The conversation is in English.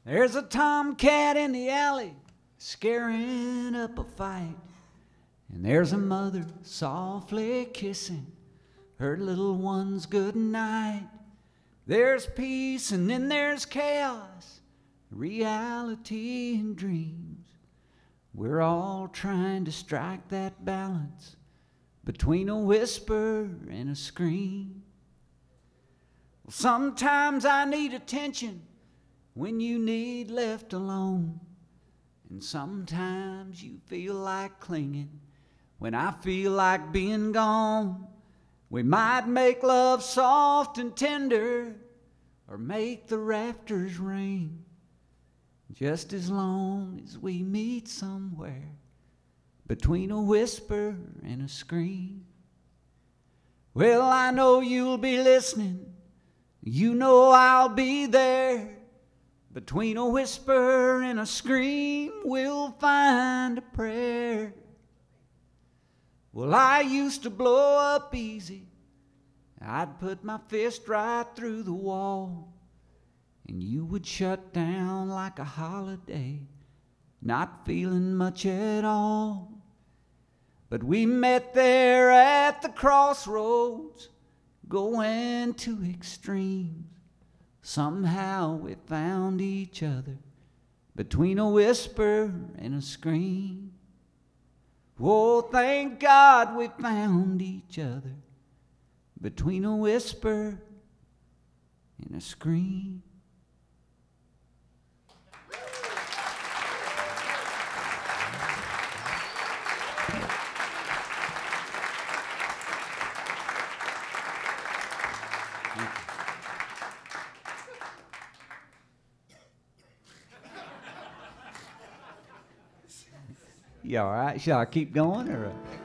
There's a tomcat in the alley scaring up a fight. And there's a mother softly kissing her little ones good night. There's peace and then there's chaos, reality and dreams. We're all trying to strike that balance between a whisper and a scream. Well, sometimes I need attention when you need left alone. And sometimes you feel like clinging when I feel like being gone. We might make love soft and tender or make the rafters ring, just as long as we meet somewhere between a whisper and a scream. Well, I know you'll be listening. You know I'll be there. Between a whisper and a scream, we'll find a prayer. Well, I used to blow up easy. I'd put my fist right through the wall, and you would shut down like a holiday, not feeling much at all. But we met there at the crossroads, going to extremes. Somehow we found each other between a whisper and a scream. Oh, thank God we found each other between a whisper and a scream. You all right? Shall I keep going or?